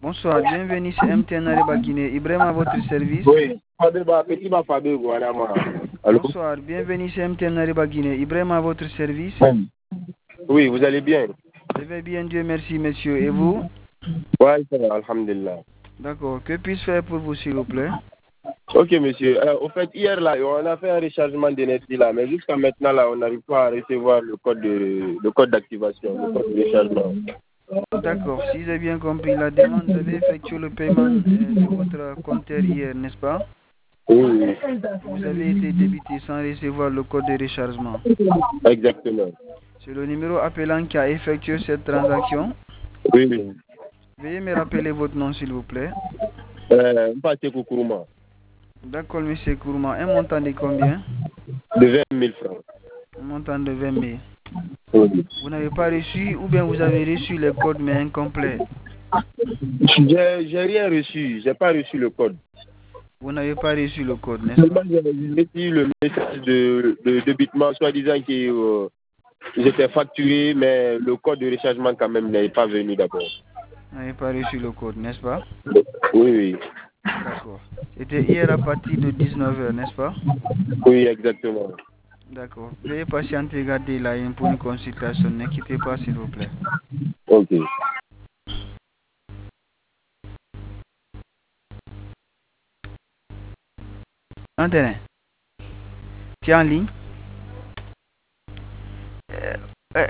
Bonsoir, bienvenue chez MTN Ariba Guinée. Ibrahim à votre service. Oui, petit Fabé, voilà moi. Allô? Bonsoir, bienvenue chez MTN Ariba Guinée. Ibrahim à votre service. Oui, vous allez bien? Je vais bien, Dieu merci, monsieur. Et vous? Oui, ça va, alhamdulillah. D'accord. Que puis-je faire pour vous, s'il vous plaît? Ok, monsieur. Au fait, hier, là, on a fait un rechargement d'énergie, là, mais jusqu'à maintenant, là, on n'arrive pas à recevoir le code d'activation, le code de rechargement. D'accord. Si j'ai bien compris la demande, vous avez effectué le paiement de votre compteur hier, n'est-ce pas? Oui, Vous avez été débité sans recevoir le code de rechargement. exactement. C'est le numéro appelant qui a effectué cette transaction. Oui, oui. Veuillez me rappeler votre nom, s'il vous plaît. Mpaté Koukourma, D'accord, monsieur Kourma. Un montant de combien? de 20 000 francs. Un montant de 20 000. Oui. Vous n'avez pas reçu ou bien vous avez reçu le code mais incomplet? J'ai rien reçu, j'ai pas reçu le code. Vous n'avez pas reçu le code, n'est-ce Seulement, pas? j'ai reçu le message de débitement, soi-disant que j'étais facturé, mais le code de rechargement quand même n'est pas venu d'abord. Vous n'avez pas reçu le code, n'est-ce pas? Oui, oui. D'accord. C'était hier à partir de 19 h, n'est-ce pas? Oui, exactement. D'accord. Veuillez patienter, garder la ligne pour une consultation. Ne quittez pas, s'il vous plaît. Ok. Antonin, tu es en ligne? Euh,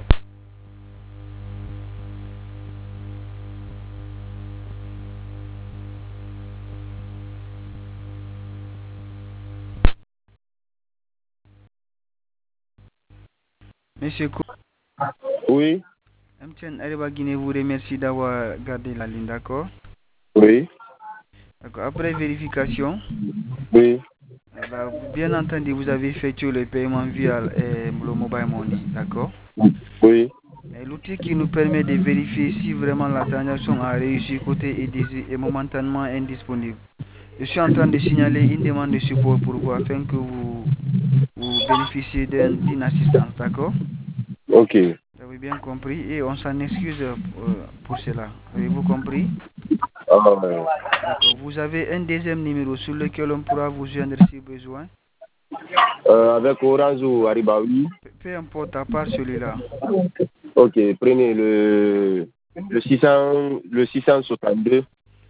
Monsieur Kou, Oui, MTN Ariba Guinée vous remercie d'avoir gardé la ligne, d'accord? oui, D'accord. Après vérification, oui, bien entendu, vous avez effectué le paiement via le mobile money, d'accord? oui. Mais l'outil qui nous permet de vérifier si vraiment la transaction a réussi côté est momentanément indisponible. Je suis en train de signaler une demande de support pour vous afin que vous bénéficiez d'une assistance, d'accord? Ok. Vous avez bien compris et on s'en excuse pour cela. Avez-vous compris? D'accord. Vous avez un deuxième numéro sur lequel on pourra vous joindre si besoin. Avec Orange ou Ariba, oui. Peu importe, à part celui-là. Ok, prenez le 662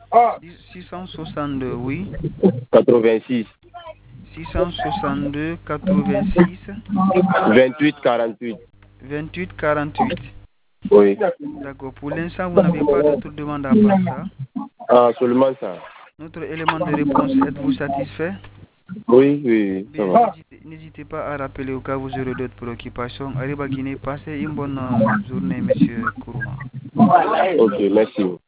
662, oui. 86 662 86 28 48. 28 48. Oui. D'accord. Pour l'instant, vous n'avez pas d'autres demandes à part ça. Ah, seulement ça. Notre élément de réponse, êtes-vous satisfait? Oui, oui, oui, ça Bien, va. n'hésitez pas à rappeler au cas où vous aurez d'autres préoccupations. Arriba Guinée, passez une bonne journée, monsieur Kourouma. Ok, merci.